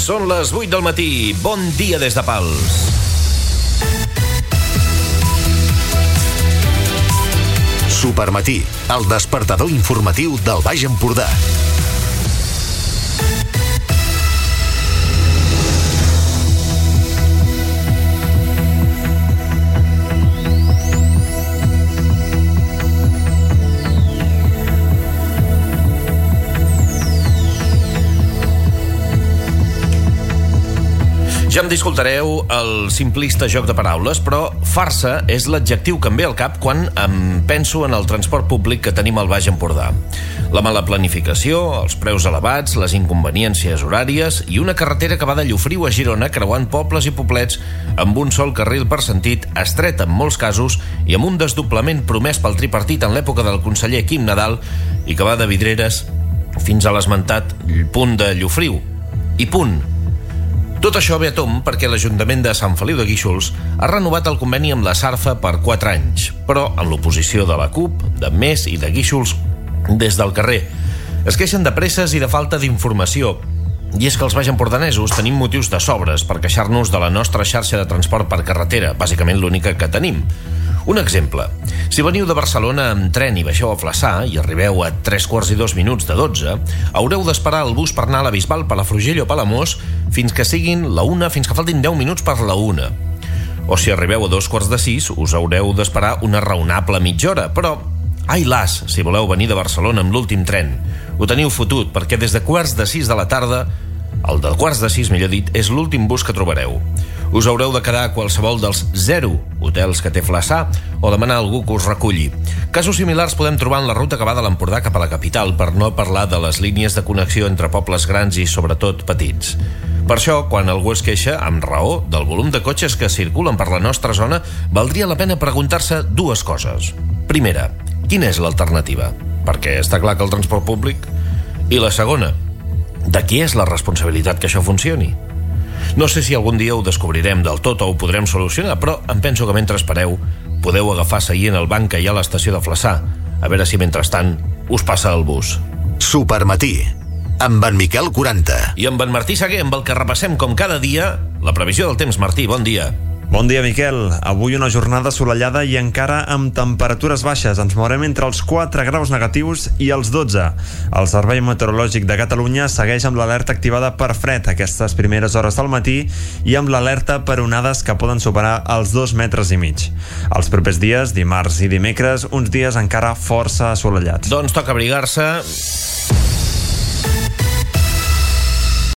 Són les 8 del matí. Bon dia des de Pals. Supermatí, el despertador informatiu del Baix Empordà. Ja em disculpareu el simplista joc de paraules, però farsa és l'adjectiu que em ve al cap quan em penso en el transport públic que tenim al Baix Empordà. La mala planificació, els preus elevats, les inconveniències horàries i una carretera que va de Llofriu a Girona creuant pobles i poblets amb un sol carril per sentit, estret en molts casos i amb un desdoblament promès pel tripartit en l'època del conseller Quim Nadal i que va de Vidreres fins a l'esmentat punt de Llofriu. I punt. Tot això ve a tomb perquè l'Ajuntament de Sant Feliu de Guíxols ha renovat el conveni amb la Sarfa per 4 anys, però amb l'oposició de la CUP, de MES i de Guíxols des del carrer. Es queixen de presses i de falta d'informació. I és que els baixempordanesos tenim motius de sobres per queixar-nos de la nostra xarxa de transport per carretera, bàsicament l'única que tenim. Un exemple. Si veniu de Barcelona amb tren i baixeu a Flaçà i arribeu a 3:45 de 12, haureu d'esperar el bus per anar a la Bisbal, Palafrugell o Palamós fins que siguin la 1, fins que faltin 10 minuts per la 1. O si arribeu a 5:45, us haureu d'esperar una raonable mitja hora, però ai las, si voleu venir de Barcelona amb l'últim tren. Ho teniu fotut, perquè des de 5:45 de la tarda, el de 5:45, millor dit, és l'últim bus que trobareu. Us haureu de quedar a qualsevol dels 0 hotels que té Flaçà o demanar a algú que us reculli. Casos similars podem trobar en la ruta que va de l'Empordà cap a la capital, per no parlar de les línies de connexió entre pobles grans i sobretot petits. Per això, quan algú es queixa, amb raó, del volum de cotxes que circulen per la nostra zona, valdria la pena preguntar-se dues coses. Primera, quina és l'alternativa? Perquè està clar que el transport públic. I la segona, de qui és la responsabilitat que això funcioni? No sé si algun dia ho descobrirem del tot o ho podrem solucionar, però em penso que mentre espereu podeu agafar seient al banc que hi ha a l'estació de Flaçà, a veure si mentrestant us passa el bus. Supermatí, amb en Miquel 40. I amb en Martí Seguer, amb el que repassem com cada dia la previsió del temps. Martí, bon dia. Bon dia, Miquel. Avui una jornada assolellada i encara amb temperatures baixes. Ens mourem entre els 4 graus negatius i els 12. El Servei Meteorològic de Catalunya segueix amb l'alerta activada per fred aquestes primeres hores del matí i amb l'alerta per onades que poden superar els 2,5 metres. Els propers dies, dimarts i dimecres, uns dies encara força assolellats. Doncs toca abrigar-se